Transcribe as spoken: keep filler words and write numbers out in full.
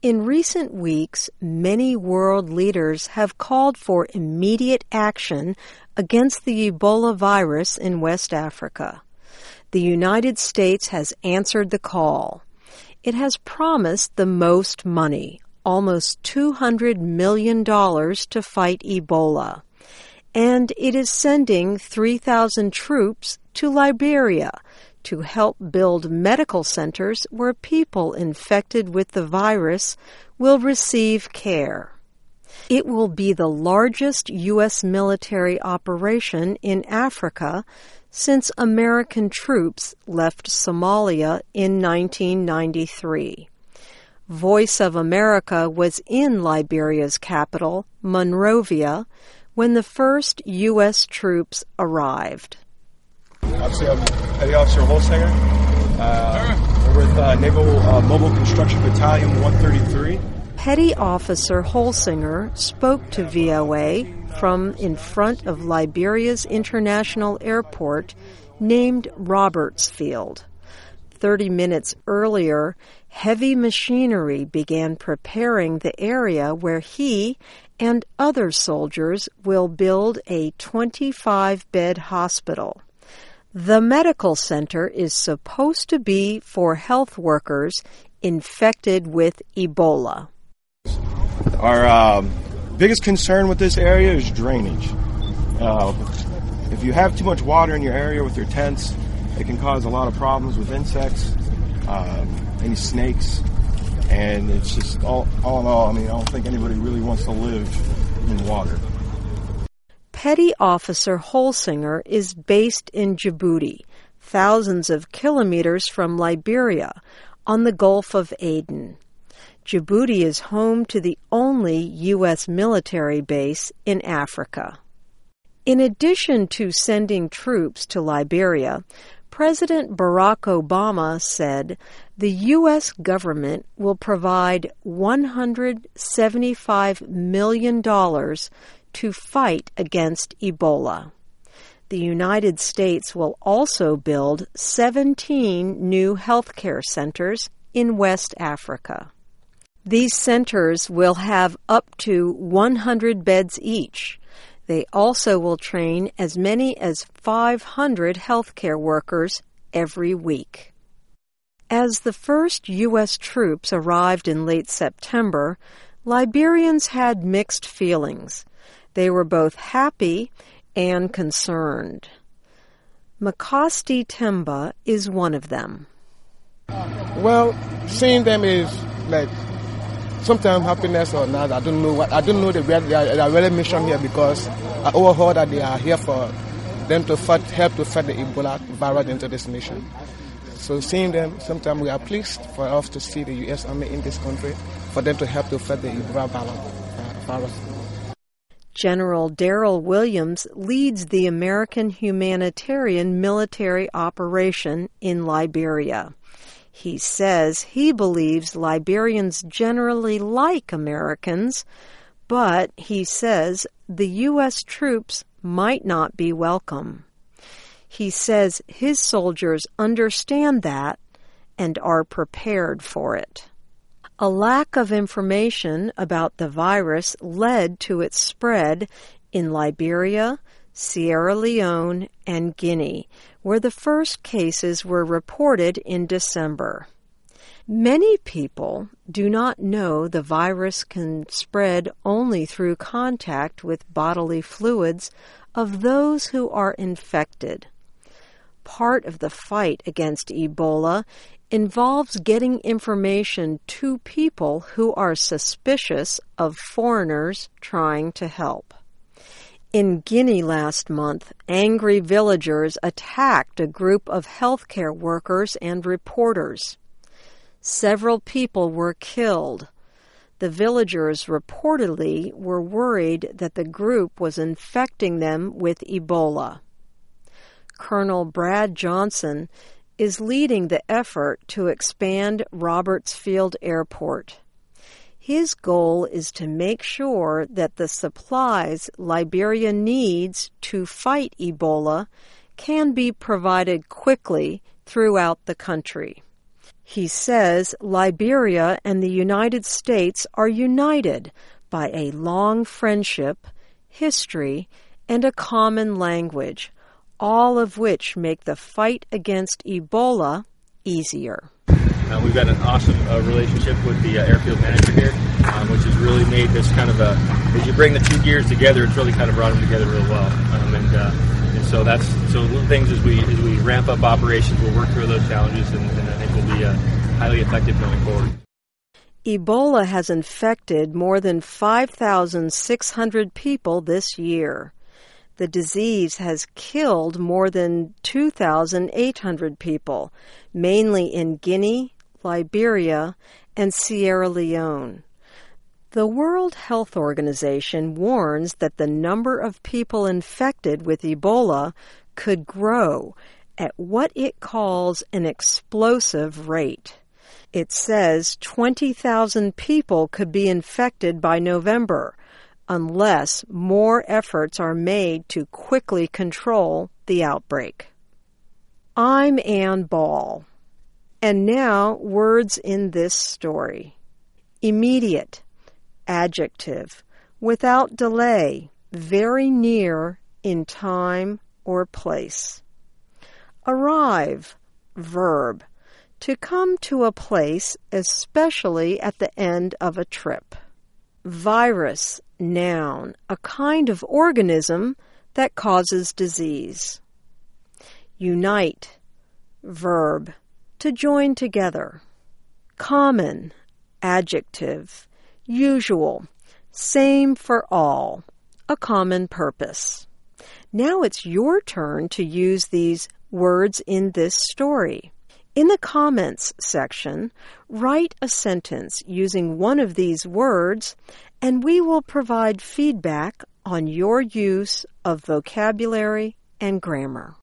In recent weeks, many world leaders have called for immediate action against the Ebola virus in West Africa. The United States has answered the call. It has promised the most money, almost two hundred million dollars, to fight Ebola. And it is sending three thousand troops to Liberia to help build medical centers where people infected with the virus will receive care. It will be the largest U S military operation in Africa since American troops left Somalia in nineteen ninety-three. Voice of America was in Liberia's capital, Monrovia, when the first U S troops arrived. Obviously, I'm Petty Officer Holsinger. Uh, we're with uh, Naval uh, Mobile Construction Battalion one thirty-three. Petty Officer Holsinger spoke to V O A from in front of Liberia's international airport named Robertsfield. Thirty minutes earlier, heavy machinery began preparing the area where he and other soldiers will build a twenty-five bed hospital. The medical center is supposed to be for health workers infected with Ebola. Our um, biggest concern with this area is drainage. Uh, if you have too much water in your area with your tents, it can cause a lot of problems with insects, um, any snakes, and it's just all, all in all, I mean, I don't think anybody really wants to live in water. Petty Officer Holsinger is based in Djibouti, thousands of kilometers from Liberia, on the Gulf of Aden. Djibouti is home to the only U S military base in Africa. In addition to sending troops to Liberia, President Barack Obama said the U S government will provide one hundred seventy-five million dollars to fight against Ebola. The United States will also build seventeen new healthcare centers in West Africa. These centers will have up to one hundred beds each. They also will train as many as five hundred healthcare workers every week. As the first U S troops arrived in late September, Liberians had mixed feelings. They were both happy and concerned. Makasti Temba is one of them. Well, seeing them is like sometimes happiness or not. I don't know what I don't know the real the real mission here, because I overheard that they are here for them to fight, help to fight the Ebola virus into this nation. So seeing them, sometimes we are pleased for us to see the U S Army in this country, for them to help to fight the Ebola virus. General Daryl Williams leads the American humanitarian military operation in Liberia. He says he believes Liberians generally like Americans, but he says the U S troops might not be welcome. He says his soldiers understand that and are prepared for it. A lack of information about the virus led to its spread in Liberia, Sierra Leone, and Guinea, where the first cases were reported in December. Many people do not know the virus can spread only through contact with bodily fluids of those who are infected. Part of the fight against Ebola involves getting information to people who are suspicious of foreigners trying to help. In Guinea last month, angry villagers attacked a group of healthcare workers and reporters. Several people were killed. The villagers reportedly were worried that the group was infecting them with Ebola. Colonel Brad Johnson is leading the effort to expand Robertsfield Airport. His goal is to make sure that the supplies Liberia needs to fight Ebola can be provided quickly throughout the country. He says Liberia and the United States are united by a long friendship, history, and a common language, all of which make the fight against Ebola easier. Uh, we've got an awesome uh, relationship with the uh, airfield manager here, um, which has really made this kind of a, as you bring the two gears together, it's really kind of brought them together real well. Um, and, uh, and so that's, so little things as we, as we ramp up operations, we'll work through those challenges, and, and I think we'll be uh, highly effective going forward. Ebola has infected more than five thousand six hundred people this year. The disease has killed more than two thousand eight hundred people, mainly in Guinea, Liberia, and Sierra Leone. The World Health Organization warns that the number of people infected with Ebola could grow at what it calls an explosive rate. It says twenty thousand people could be infected by November, unless more efforts are made to quickly control the outbreak. I'm Ann Ball. And now, words in this story. Immediate, adjective, without delay, very near in time or place. Arrive, verb, to come to a place, especially at the end of a trip. Virus, noun, a kind of organism that causes disease. Unite, verb, to join together. Common, adjective, usual, same for all, a common purpose. Now it's your turn to use these words in this story. In the comments section, write a sentence using one of these words, and we will provide feedback on your use of vocabulary and grammar.